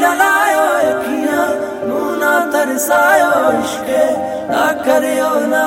न लायो अखियां नू ना तरसायो इश्के ना करियो ना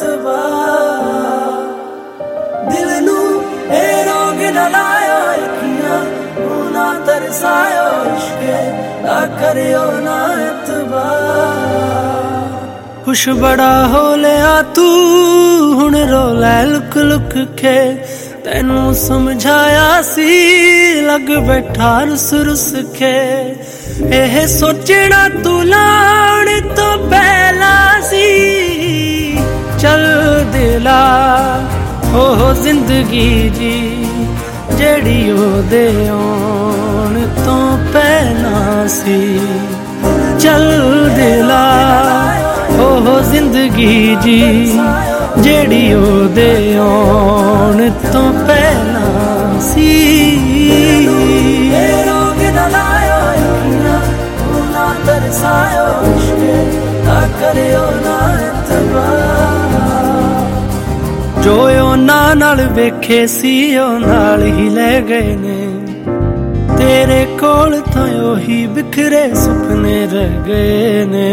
एतबार दिल नू ए रोग न लायो अखियां नू ना तरसायो इश्के ना करियो ना एतबार खुश बड़ा हो लिया तू हुण रोला लुक लुक के तेनू समझाया सी लग बैठा रुस रुस के एह सोचना तू लाण तो पहला सी चल दिला हो जिंदगी जी जेड़ी ओदे आउण तो पहला सी चल दिला हो जिंदगी जी जेड़ी ओदे आउण तो पहला सी रोग न लायो अखियां नू ना तरसायो इश्के ना करियो ना एतबार जो उन्हां नाल वेखे सी ओ नाल ही ले गए ने तेरे कोल तो ओही बिखरे सुपने रह गए ने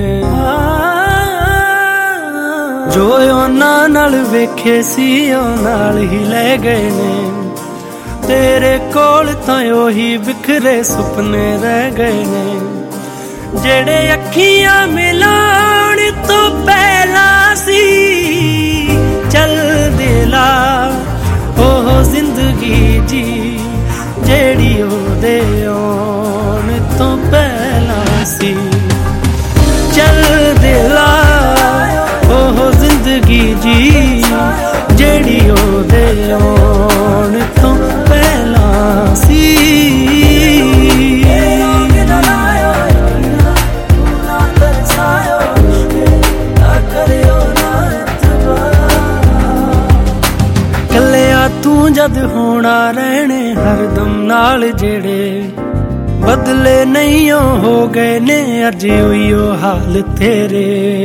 जो उन्हां नाल वेखे सी ओ नाल ही ले गए ने तेरे कोल तो ओही बिखरे सुपने रह गए ने जेड़े अखियां मिलाण तो पहला सी चल दिला ओ जिंदगी जी जेड़ी ओदे आउण तो पहला सी चल दिला जिंदगी जी जेड़ी ओदे आउण तो पहला सी कलिया तू जद होना रहने हरदम नाल जेड़े बदले नहीं हो गए ने अज उइयो हाल तेरे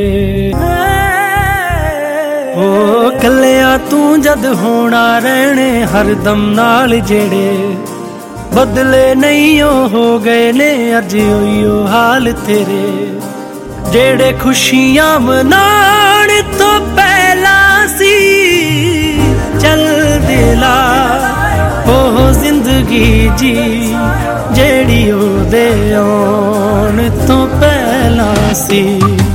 ओ कलिया तू जद होना रहने हरदम नाल जेड़े बदले नहीं हो गए ने अज उइयो हाल तेरे जेड़े खुशियां मनाण तो पहला सी चल दिला ओ जिंदगी जी जेड़ी ओदे आउण तो पहला सी